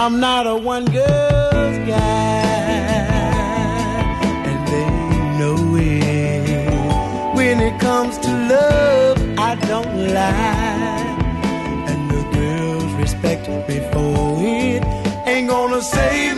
I'm not a one girl's guy, and they know it. When it comes to love, I don't lie, and the girls respect me for it. Ain't gonna save